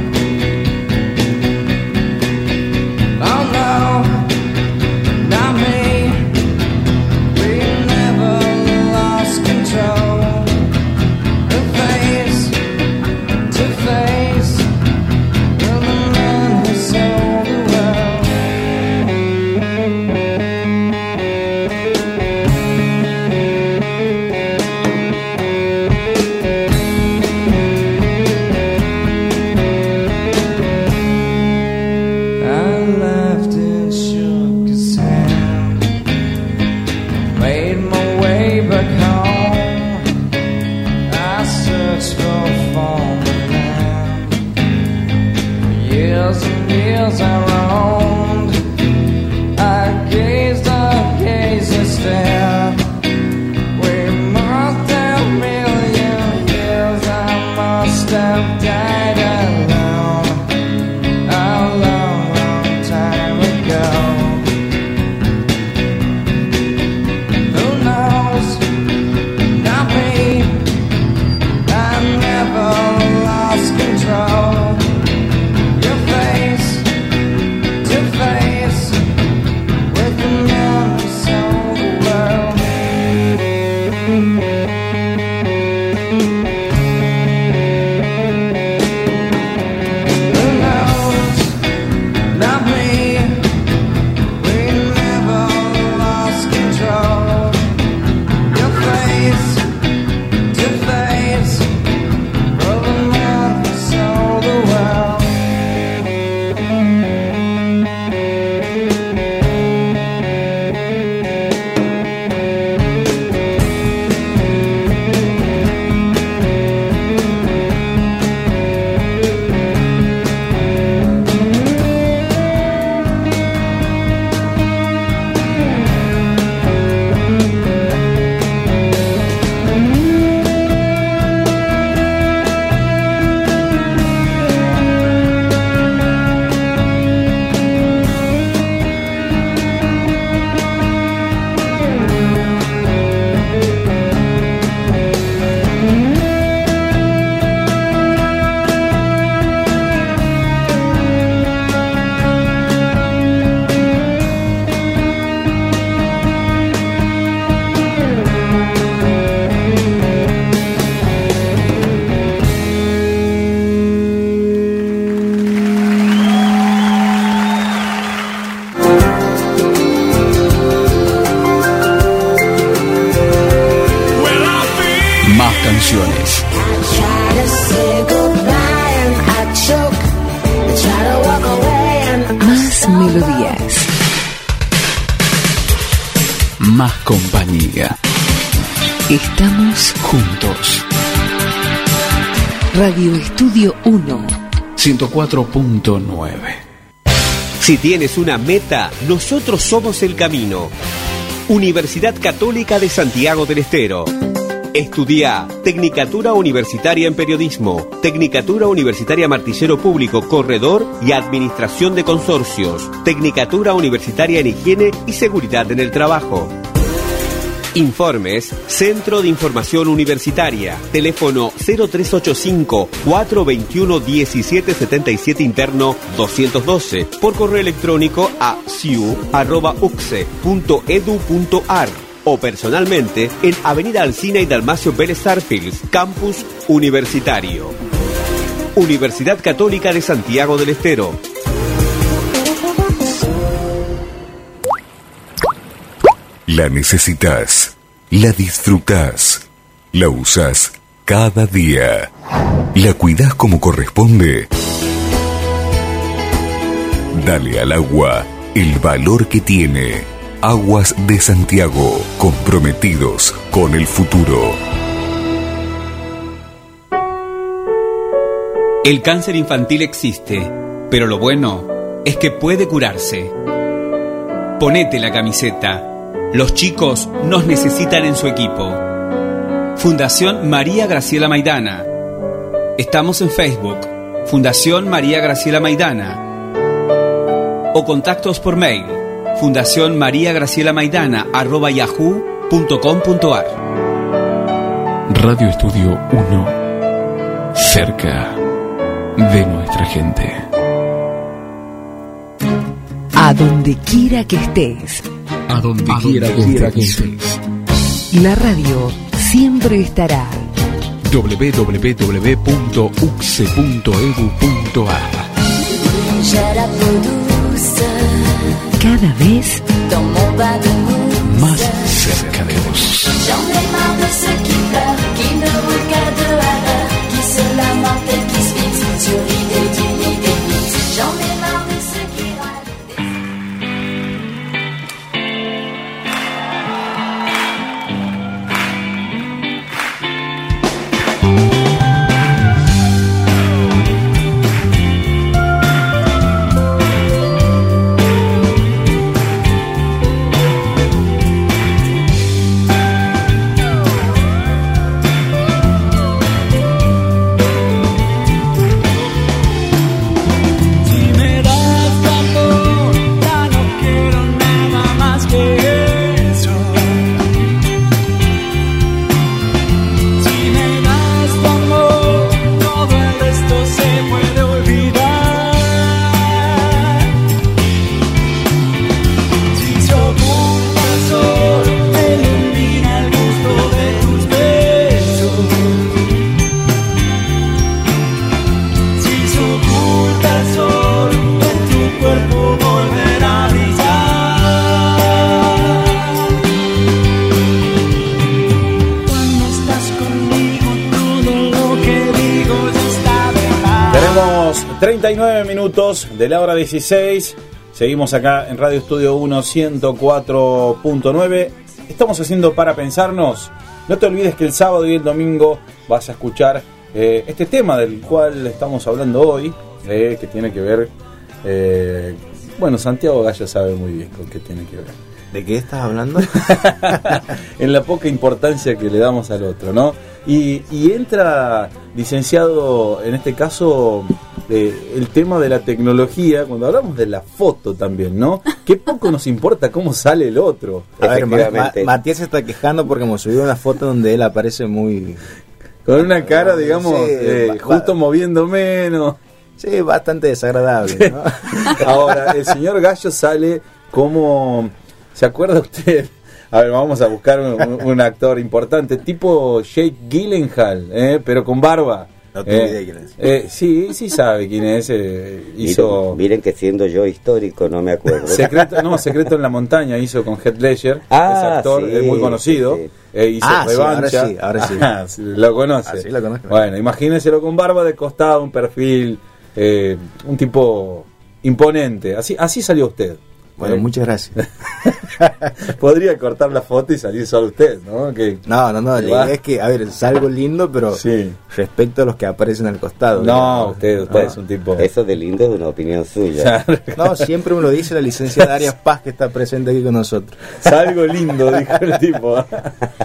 Oh no, not me, we never lost control. Face to face with the man who sold the world. I laughed and shook his hand, made my way back home. I searched for former land. For years and years I roamed. I gazed and stared. We must have million years. I must have died alone, a long, long time ago. Who knows? Not me. I never lost control. Your face to face with the man who sold the world. Who knows? Not me. We never lost control. Your face to face with the man who sold the world. Más canciones, más melodías, más compañía. Estamos juntos. Radio Estudio 1 104.9. Si tienes una meta, nosotros somos el camino. Universidad Católica de Santiago del Estero. Estudia Tecnicatura Universitaria en Periodismo, Tecnicatura Universitaria Martillero Público, Corredor y Administración de Consorcios, Tecnicatura Universitaria en Higiene y Seguridad en el Trabajo. Informes, Centro de Información Universitaria, teléfono 0385-421-1777 interno 212, por correo electrónico a ciu@ucse.edu.ar o personalmente en Avenida Alsina y Dalmacio Vélez Sarfields, Campus Universitario. Universidad Católica de Santiago del Estero. La necesitas, la disfrutás, la usás cada día. ¿La cuidás como corresponde? Dale al agua el valor que tiene. Aguas de Santiago, comprometidos con el futuro. El cáncer infantil existe, pero lo bueno es que puede curarse. Ponete la camiseta. Los chicos nos necesitan en su equipo. Fundación María Graciela Maidana. Estamos en Facebook, Fundación María Graciela Maidana. O contactos por mail, fundacionmariagracielamaidana@yahoo.com.ar. Radio Estudio 1, cerca de nuestra gente. A donde quiera que estés. A donde quiera que estés. La radio siempre estará. www.uxe.edu.ar. Cada vez más cerca de vos. Tenemos 39 minutos de la hora 16. Seguimos acá en Radio Estudio 1 104.9. Estamos haciendo Para Pensarnos. No te olvides que el sábado y el domingo vas a escuchar este tema del cual estamos hablando hoy, que tiene que ver... bueno, Santiago Gallo sabe muy bien con qué tiene que ver. ¿De qué estás hablando? En la poca importancia que le damos al otro, ¿no? Y entra, licenciado, en este caso, el tema de la tecnología, cuando hablamos de la foto también, ¿no? Qué poco nos importa cómo sale el otro. A ver, Matías se está quejando porque hemos subido una foto donde él aparece muy... Con una cara, digamos, justo moviendo menos. Sí, bastante desagradable, ¿no? Ahora, el señor Gallo sale como... ¿Se acuerda usted? A ver, vamos a buscar un actor importante, tipo Jake Gyllenhaal, pero con barba. No tengo idea quién es. Sí sabe quién es. Hizo... Miren que siendo yo histórico no me acuerdo. Secreto en la montaña hizo con Heath Ledger. Ese actor es muy conocido. Sí. Hizo Revancha. Sí, ahora sí. Lo conoce. Sí, lo conozco. Bueno, imagínenselo con barba de costado, un perfil, un tipo imponente. Así salió usted. Bueno, muchas gracias. Podría cortar la foto y salir solo usted, ¿no? No, la idea es que, a ver, salgo lindo, pero respecto a los que aparecen al costado. No, usted es un tipo... Eso de lindo es una opinión suya. No, siempre me lo dice la licenciada Arias Paz, que está presente aquí con nosotros. Salgo lindo, dijo el tipo. No,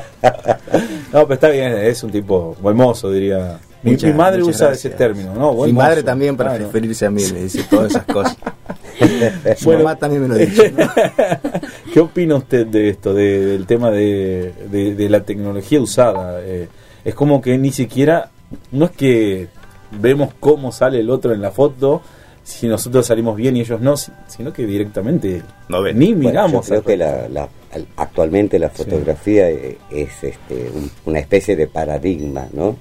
pero está bien, es un tipo buen mozo, diría. Mi madre usa ese término, ¿no? Mi madre también, para referirse a mí, le dice todas esas cosas. Su mamá también me lo dice, ¿no? ¿Qué opina usted de esto, del tema de la tecnología usada? Es como que ni siquiera, no es que vemos cómo sale el otro en la foto, si nosotros salimos bien y ellos no, sino que directamente no ven. Ni miramos. Yo creo que actualmente la fotografía es una especie de paradigma, ¿no?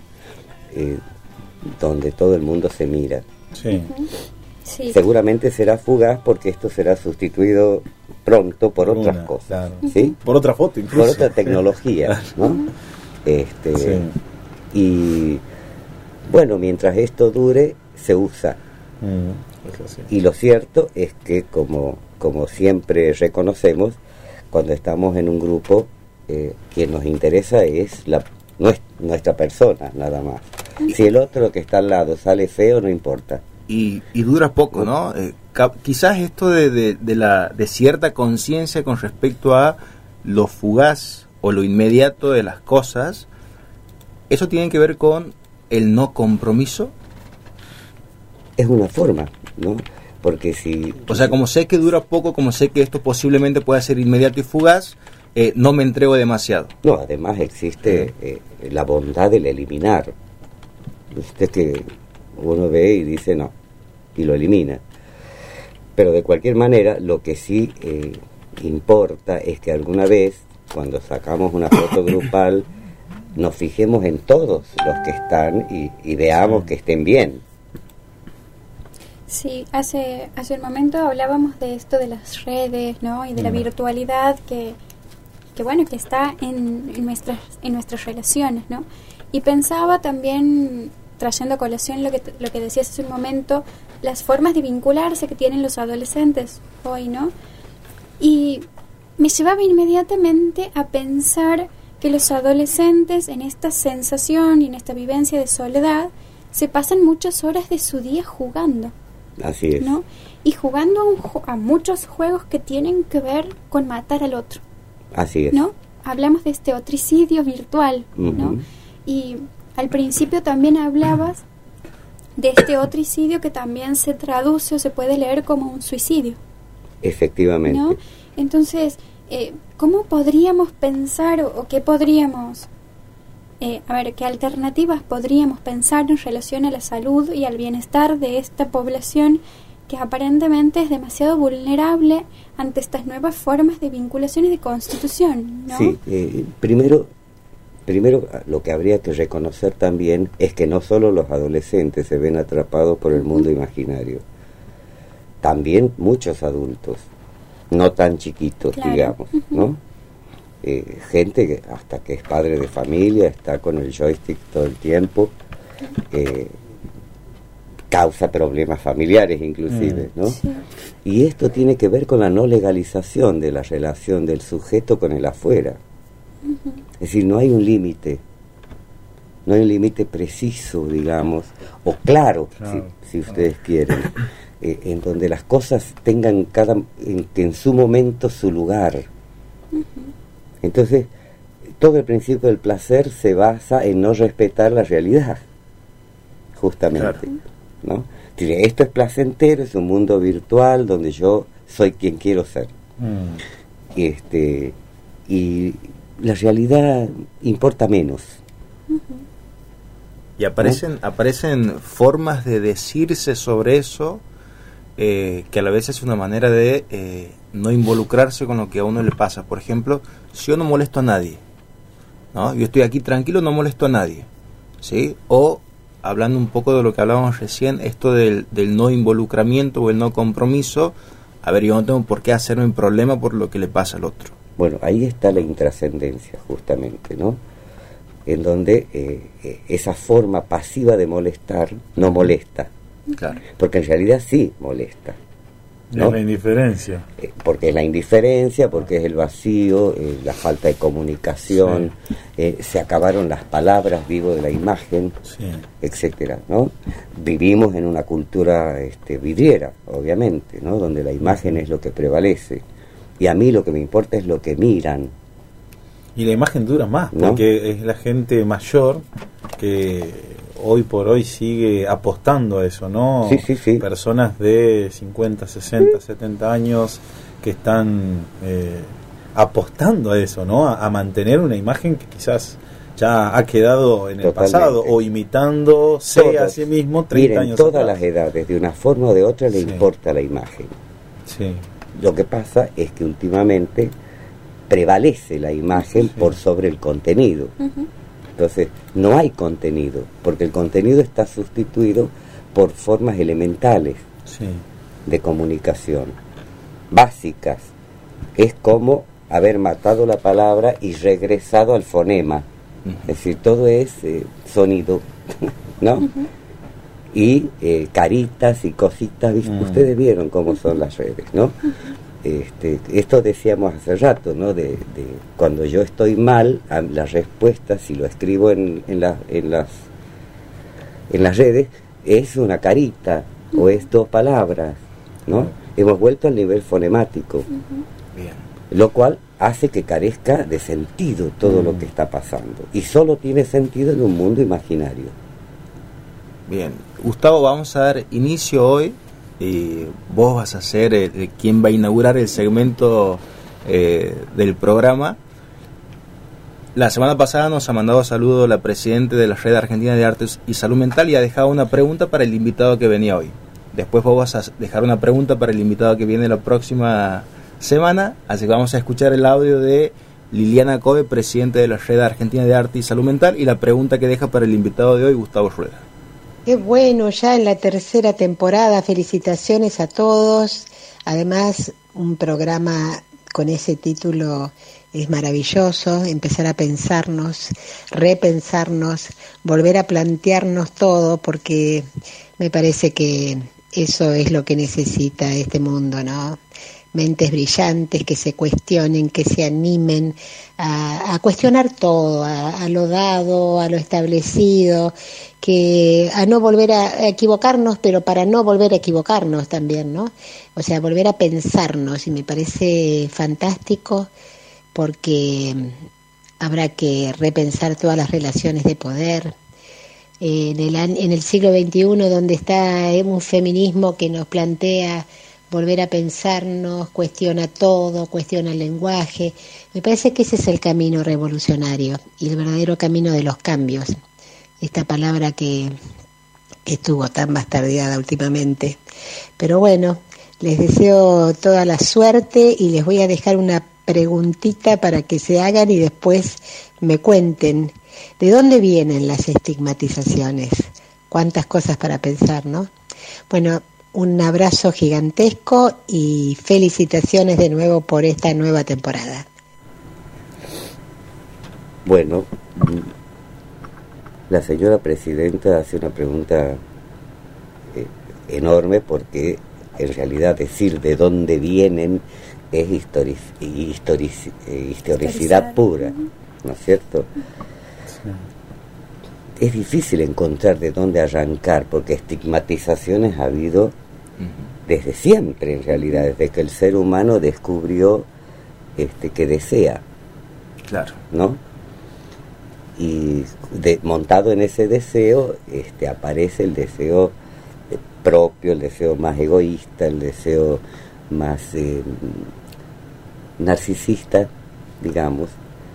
Donde todo el mundo se mira. Sí. Sí. Seguramente será fugaz porque esto será sustituido pronto por otras cosas, claro. ¿sí? Por otra foto incluso. Por otra tecnología, ¿no? Sí. Y bueno, mientras esto dure, se usa. Eso sí. Y lo cierto es que, como siempre reconocemos, cuando estamos en un grupo, quien nos interesa es nuestra persona, nada más. Si el otro que está al lado sale feo, no importa. Y dura poco, ¿no? Quizás esto de cierta conciencia con respecto a lo fugaz o lo inmediato de las cosas, ¿eso tiene que ver con el no compromiso? Es una forma, ¿no? Porque si... O sea, como sé que dura poco, como sé que esto posiblemente pueda ser inmediato y fugaz, no me entrego demasiado. No, además existe la bondad del eliminar. Usted que uno ve y dice no, y lo elimina. Pero de cualquier manera, lo que sí importa es que alguna vez, cuando sacamos una foto grupal, nos fijemos en todos los que están y veamos que estén bien. Sí, hace un momento hablábamos de esto de las redes, ¿no? Y de la virtualidad que bueno, que está en nuestras relaciones, ¿no? Y pensaba también, trayendo a colación lo que decías hace un momento, las formas de vincularse que tienen los adolescentes hoy, ¿no? Y me llevaba inmediatamente a pensar que los adolescentes, en esta sensación y en esta vivencia de soledad, se pasan muchas horas de su día jugando. Así es. ¿No? Y jugando a muchos juegos que tienen que ver con matar al otro. Así es. ¿No? Hablamos de este otricidio virtual, ¿no? Y al principio también hablabas de este otricidio que también se traduce o se puede leer como un suicidio. Efectivamente. ¿No? Entonces, ¿cómo podríamos pensar o qué podríamos... qué alternativas podríamos pensar en relación a la salud y al bienestar de esta población que aparentemente es demasiado vulnerable ante estas nuevas formas de vinculación y de constitución, ¿no? Sí, primero lo que habría que reconocer también es que no solo los adolescentes se ven atrapados por el mundo imaginario, también muchos adultos, no tan chiquitos, claro, digamos, ¿no? Gente que hasta que es padre de familia, está con el joystick todo el tiempo, causa problemas familiares inclusive, ¿no? Sí. Y esto tiene que ver con la no legalización de la relación del sujeto con el afuera. Es decir, no hay un límite preciso, digamos, o claro. Si ustedes quieren, en donde las cosas tengan en su momento su lugar. Entonces, todo el principio del placer se basa en no respetar la realidad, justamente, ¿no? Esto es placentero, es un mundo virtual donde yo soy quien quiero ser. Y la realidad importa menos. Y aparecen formas de decirse sobre eso, que a la vez es una manera de no involucrarse con lo que a uno le pasa. Por ejemplo, si yo no molesto a nadie, ¿no? Yo estoy aquí tranquilo, no molesto a nadie, ¿sí? O, hablando un poco de lo que hablábamos recién, esto del no involucramiento o el no compromiso, a ver, yo no tengo por qué hacerme un problema por lo que le pasa al otro. Bueno, ahí está la intrascendencia, justamente, ¿no? En donde esa forma pasiva de molestar no molesta. Claro. Porque en realidad sí molesta, ¿no? Es la indiferencia. Porque es la indiferencia, porque es el vacío, la falta de comunicación, se acabaron las palabras, vivo de la imagen, etcétera, ¿no? Vivimos en una cultura vidriera, obviamente, ¿no? Donde la imagen es lo que prevalece. Y a mí lo que me importa es lo que miran. Y la imagen dura más, ¿no? Porque es la gente mayor que hoy por hoy sigue apostando a eso, ¿no? Sí. Personas de 50, 60, 70 años que están apostando a eso, ¿no? A mantener una imagen que quizás ya ha quedado en el pasado, o imitándose a sí mismo 30 años todas atrás. las edades, de una forma o de otra, le importa la imagen. Sí. Lo que pasa es que últimamente prevalece la imagen por sobre el contenido. Entonces, no hay contenido, porque el contenido está sustituido por formas elementales de comunicación, básicas. Es como haber matado la palabra y regresado al fonema. Es decir, todo es sonido, ¿no? Y caritas y cositas, ustedes vieron cómo son las redes, ¿no? Esto decíamos hace rato, ¿no? De cuando yo estoy mal, la respuesta, si lo escribo en las redes, es una carita o es 2 palabras, ¿no? Hemos vuelto al nivel fonemático, Bien. lo cual hace que carezca de sentido todo lo que está pasando, y solo tiene sentido en un mundo imaginario. Bien, Gustavo, vamos a dar inicio hoy. Vos vas a ser quien va a inaugurar el segmento del programa. La semana pasada nos ha mandado saludo la presidenta de la Red Argentina de Artes y Salud Mental y ha dejado una pregunta para el invitado que venía hoy. Después vos vas a dejar una pregunta para el invitado que viene la próxima semana, así que vamos a escuchar el audio de Liliana Cove, presidente de la Red Argentina de Arte y Salud Mental, y la pregunta que deja para el invitado de hoy, Gustavo Rueda. Qué bueno, ya en la 3ª temporada, felicitaciones a todos. Además, un programa con ese título es maravilloso, empezar a pensarnos, repensarnos, volver a plantearnos todo, porque me parece que eso es lo que necesita este mundo, ¿no? Mentes brillantes que se cuestionen, que se animen a cuestionar todo, a lo dado, a lo establecido, que a no volver a equivocarnos, pero para no volver a equivocarnos también, ¿no? O sea, volver a pensarnos, y me parece fantástico porque habrá que repensar todas las relaciones de poder. En el siglo XXI, donde está un feminismo que nos plantea volver a pensarnos, cuestiona todo, cuestiona el lenguaje. Me parece que ese es el camino revolucionario y el verdadero camino de los cambios. Esta palabra que estuvo tan bastardeada últimamente. Pero bueno, les deseo toda la suerte y les voy a dejar una preguntita para que se hagan y después me cuenten de dónde vienen las estigmatizaciones. Cuántas cosas para pensar, ¿no? Bueno, un abrazo gigantesco y felicitaciones de nuevo por esta nueva temporada. Bueno, la señora presidenta hace una pregunta enorme, porque en realidad decir de dónde vienen es historicidad pura, ¿no es cierto? Es difícil encontrar de dónde arrancar, porque estigmatizaciones ha habido desde siempre, en realidad, desde que el ser humano descubrió que desea, claro, ¿no? Y montado en ese deseo aparece el deseo propio, el deseo más egoísta, el deseo más narcisista, digamos.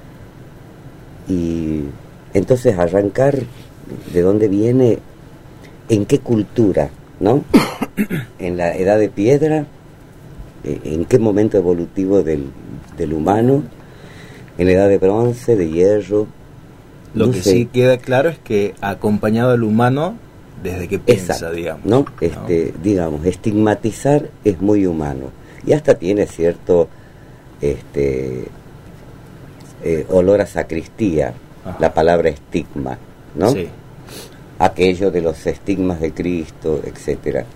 Y entonces arrancar de dónde viene, en qué cultura, ¿no? En la edad de piedra, en qué momento evolutivo del humano, en la edad de bronce, de hierro. Lo que sí queda claro es que ha acompañado al humano desde que piensa, exacto, digamos. ¿no? Digamos, estigmatizar es muy humano. Y hasta tiene cierto olor a sacristía. Ajá. La palabra estigma, ¿no? Sí. Aquello de los estigmas de Cristo, etcétera.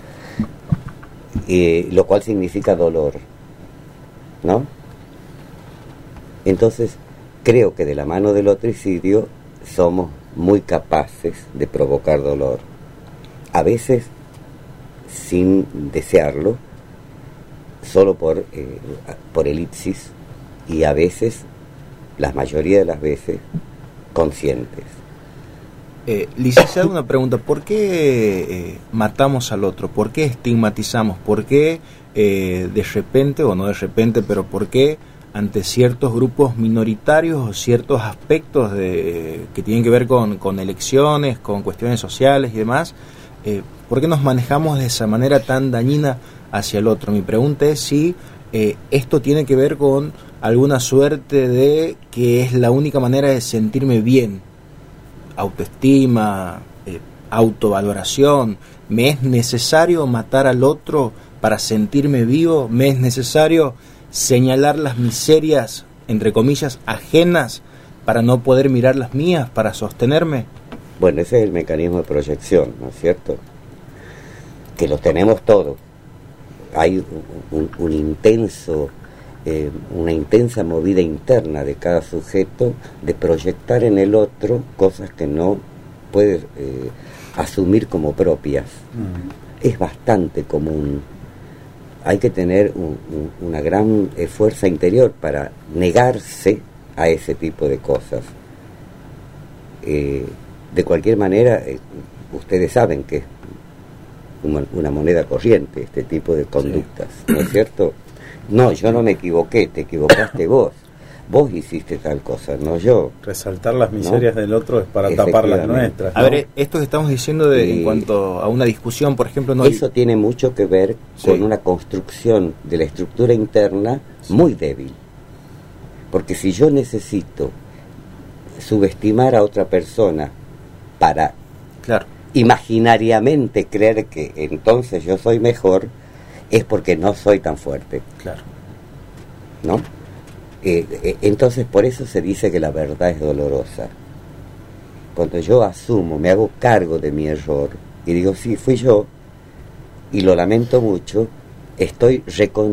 Lo cual significa dolor, ¿no? Entonces, creo que de la mano del otricidio somos muy capaces de provocar dolor. A veces sin desearlo, solo por elipsis, y a veces, la mayoría de las veces, conscientes. Licenciado, una pregunta: ¿por qué matamos al otro? ¿Por qué estigmatizamos? ¿Por qué de repente, o no de repente, pero por qué ante ciertos grupos minoritarios o ciertos aspectos que tienen que ver con elecciones, con cuestiones sociales y demás, por qué nos manejamos de esa manera tan dañina hacia el otro? Mi pregunta es si esto tiene que ver con alguna suerte de que es la única manera de sentirme bien, autoestima, autovaloración. ¿Me es necesario matar al otro para sentirme vivo? ¿Me es necesario señalar las miserias, entre comillas, ajenas para no poder mirar las mías, para sostenerme. Bueno, ese es el mecanismo de proyección, ¿no es cierto? Que lo tenemos todos. Hay un intenso, una intensa movida interna de cada sujeto de proyectar en el otro cosas que no puede asumir como propias. Es bastante común. Hay que tener una gran fuerza interior para negarse a ese tipo de cosas. De cualquier manera, ustedes saben que es una moneda corriente este tipo de conductas, ¿no es cierto? No, yo no me equivoqué, te equivocaste vos. Vos hiciste tal cosa, no yo. Resaltar las miserias del otro es para tapar las nuestras, ¿no? A ver, esto que estamos diciendo en cuanto a una discusión, por ejemplo... no eso tiene mucho que ver con una construcción de la estructura interna muy débil. Porque si yo necesito subestimar a otra persona para imaginariamente creer que entonces yo soy mejor, es porque no soy tan fuerte. Claro. ¿No? Entonces por eso se dice que la verdad es dolorosa. Cuando yo asumo, me hago cargo de mi error y digo, sí, fui yo y lo lamento mucho, estoy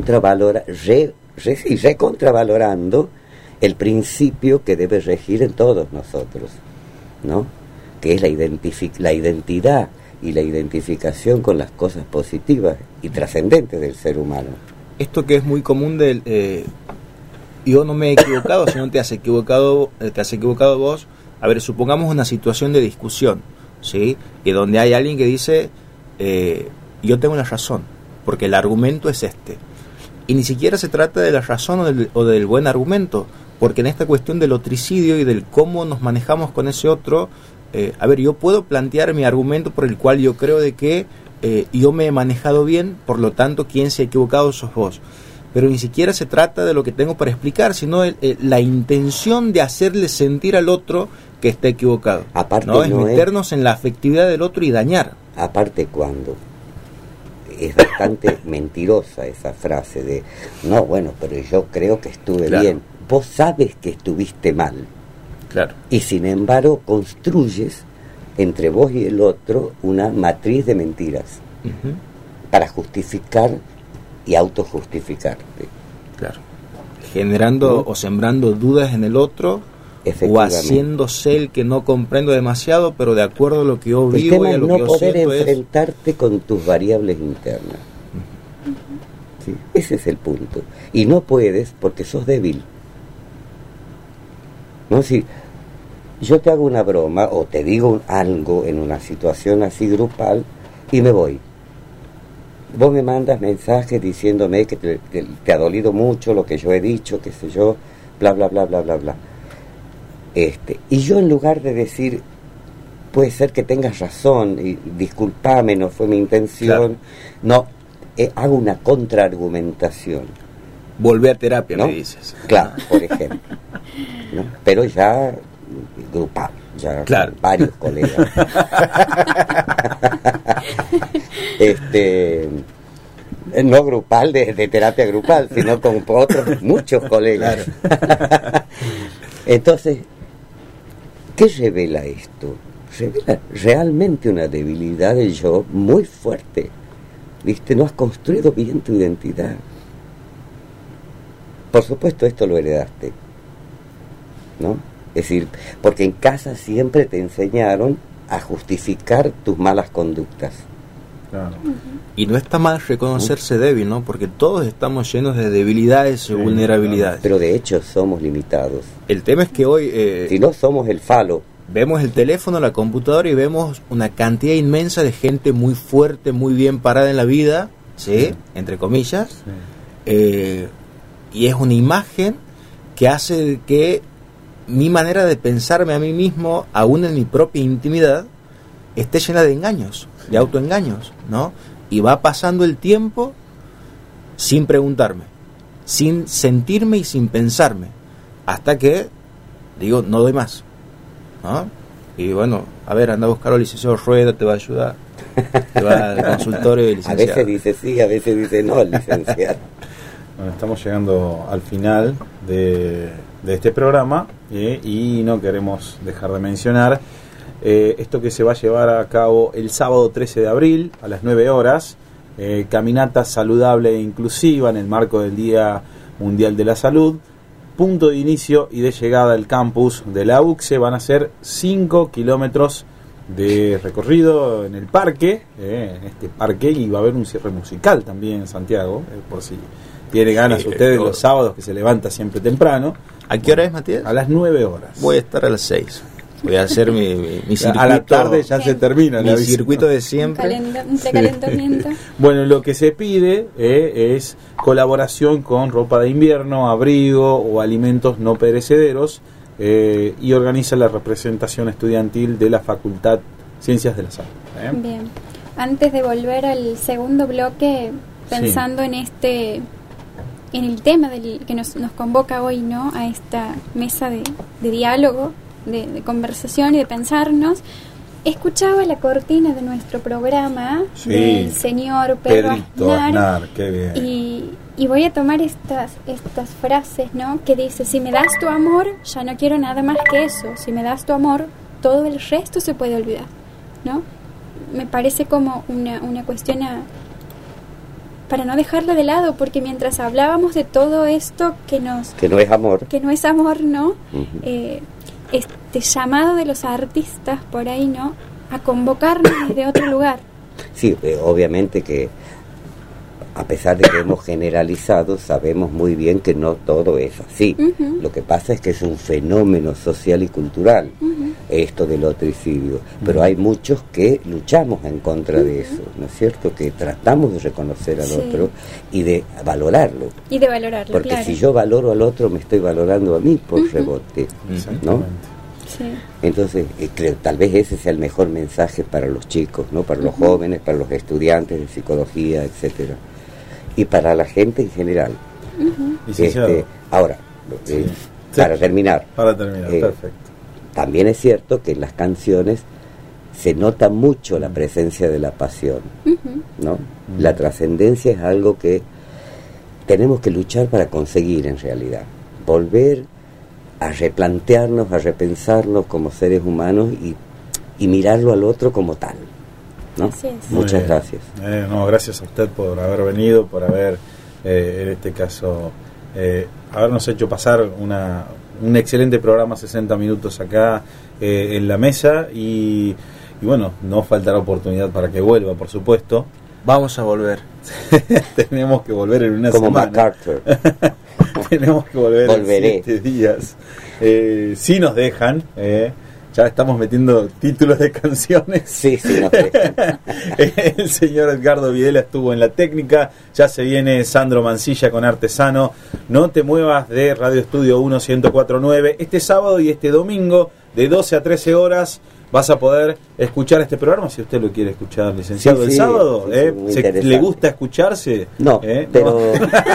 recontravalorando el principio que debe regir en todos nosotros, ¿no? Que es la identidad y la identificación con las cosas positivas y trascendentes del ser humano. Esto que es muy común del... yo no me he equivocado, sino te has equivocado vos. A ver, supongamos una situación de discusión, ¿sí? Y donde hay alguien que dice, yo tengo la razón, porque el argumento es este. Y ni siquiera se trata de la razón o del buen argumento, porque en esta cuestión del otricidio y del cómo nos manejamos con ese otro, a ver, yo puedo plantear mi argumento por el cual yo creo de que yo me he manejado bien, por lo tanto, quien se ha equivocado sos vos. Pero ni siquiera se trata de lo que tengo para explicar, sino la intención de hacerle sentir al otro que está equivocado. Aparte, ¿no? Es meternos en la afectividad del otro y dañar. Aparte, cuando es bastante mentirosa esa frase de, no, bueno, pero yo creo que estuve bien. Vos sabes que estuviste mal. Claro. Y sin embargo construyes entre vos y el otro una matriz de mentiras para justificar y autojustificarte. Claro. Generando o sembrando dudas en el otro, o haciéndose el que no comprendo demasiado, pero de acuerdo a lo que yo vivo y a lo que yo siento. El tema es no poder enfrentarte con tus variables internas. ¿Sí? Ese es el punto. Y no puedes porque sos débil. ¿No? Si yo te hago una broma o te digo algo en una situación así grupal y me voy. Vos me mandas mensajes diciéndome que te ha dolido mucho lo que yo he dicho, qué sé yo, bla, bla, bla, bla, bla, bla. Y yo en lugar de decir, puede ser que tengas razón, y discúlpame, no fue mi intención, no, hago una contraargumentación. Volver a terapia, ¿no? Me dices. Claro, por ejemplo. ¿No? Pero ya grupal, ya con varios colegas. No grupal de terapia grupal, sino con otros muchos colegas. Entonces, ¿qué revela esto? Revela realmente una debilidad del yo muy fuerte. ¿Viste? No has construido bien tu identidad. Por supuesto, esto lo heredaste, ¿no? Es decir, porque en casa siempre te enseñaron a justificar tus malas conductas. Claro. Y no está mal reconocerse débil, ¿no? Porque todos estamos llenos de debilidades y vulnerabilidades. Pero de hecho somos limitados. El tema es que hoy... si no somos el falo. Vemos el teléfono, la computadora y vemos una cantidad inmensa de gente muy fuerte, muy bien parada en la vida, ¿sí? Entre comillas. Sí. Y es una imagen que hace que mi manera de pensarme a mí mismo, aún en mi propia intimidad, esté llena de engaños, de autoengaños, ¿no? Y va pasando el tiempo sin preguntarme, sin sentirme y sin pensarme, hasta que digo, no doy más, ¿no? Y bueno, a ver, anda a buscar al licenciado Rueda, te va a ayudar, te va al consultorio del licenciado. A veces dice sí, a veces dice no el licenciado. Bueno, estamos llegando al final de de este programa, y no queremos dejar de mencionar esto que se va a llevar a cabo el sábado 13 de abril a las 9 horas, caminata saludable e inclusiva en el marco del Día Mundial de la Salud. Punto de inicio y de llegada al campus de la UCSE van a ser 5 kilómetros de recorrido en el parque, en este parque, y va a haber un cierre musical también en Santiago, por si tiene ganas ustedes los sábados, que se levanta siempre temprano. ¿A qué hora es, Matías? A las 9 horas. Voy a estar a las 6. Voy a hacer mi circuito. A la tarde ya se termina. Mi circuito de siempre. Un precalentamiento. Bueno, lo que se pide es colaboración con ropa de invierno, abrigo o alimentos no perecederos, y organiza la representación estudiantil de la Facultad Ciencias de la Salud. Bien. Antes de volver al segundo bloque, pensando en el tema que nos convoca hoy, ¿no? A esta mesa de diálogo, de conversación y de pensarnos, escuchaba la cortina de nuestro programa del señor Pedro Aznar, qué bien. Y voy a tomar estas frases, ¿no? Que dice: si me das tu amor, ya no quiero nada más que eso. Si me das tu amor, todo el resto se puede olvidar, ¿no? Me parece como una cuestión para no dejarla de lado, porque mientras hablábamos de todo esto que no es amor, ¿no? Uh-huh. Este llamado de los artistas por ahí, ¿no? A convocarnos desde otro lugar. Sí, obviamente que a pesar de que hemos generalizado, sabemos muy bien que no todo es así. Uh-huh. Lo que pasa es que es un fenómeno social y cultural, uh-huh, esto del otricidio. Uh-huh. Pero hay muchos que luchamos en contra, uh-huh, de eso, ¿no es cierto? Que tratamos de reconocer al, otro y de valorarlo. Porque claro, si yo valoro al otro, me estoy valorando a mí por, uh-huh, rebote, ¿no? Sí. Entonces, creo tal vez ese sea el mejor mensaje para los chicos, ¿no? Para los, uh-huh, jóvenes, para los estudiantes de psicología, etcétera, y para la gente en general. Uh-huh. Ahora, para terminar, perfecto. También es cierto que en las canciones se nota mucho la presencia de la pasión, uh-huh, ¿no? Uh-huh. La trascendencia es algo que tenemos que luchar para conseguir, en realidad. Volver a replantearnos, a repensarnos como seres humanos y mirarlo al otro como tal, ¿no? Así es. Muchas gracias. Gracias a usted por haber venido, por haber, en este caso, habernos hecho pasar un excelente programa, 60 minutos acá en la mesa, y bueno, no faltará oportunidad para que vuelva, por supuesto. Vamos a volver. Tenemos que volver en una como semana. MacArthur. Tenemos que volver. Volveré. En 7 días. Si nos dejan, ya estamos metiendo títulos de canciones. Sí, nos dejan. El señor Edgardo Videla estuvo en la técnica. Ya se viene Sandro Mancilla con Artesano. No te muevas de Radio Estudio 1 104.9. Este sábado y este domingo, de 12 a 13 horas, vas a poder escuchar este programa, si usted lo quiere escuchar, licenciado, el sábado. ¿Le gusta escucharse? No, pero...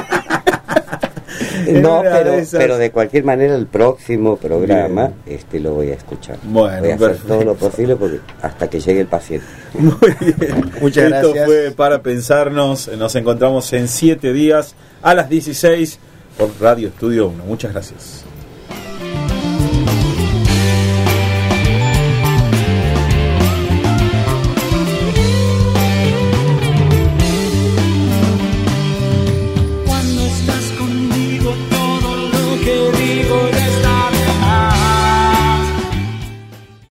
pero de cualquier manera el próximo programa lo voy a escuchar. Bueno, voy a hacer todo lo posible hasta que llegue el paciente. Muy bien. Muchas gracias. Esto fue Para Pensarnos. Nos encontramos en 7 días a las 16 por Radio Estudio 1. Muchas gracias.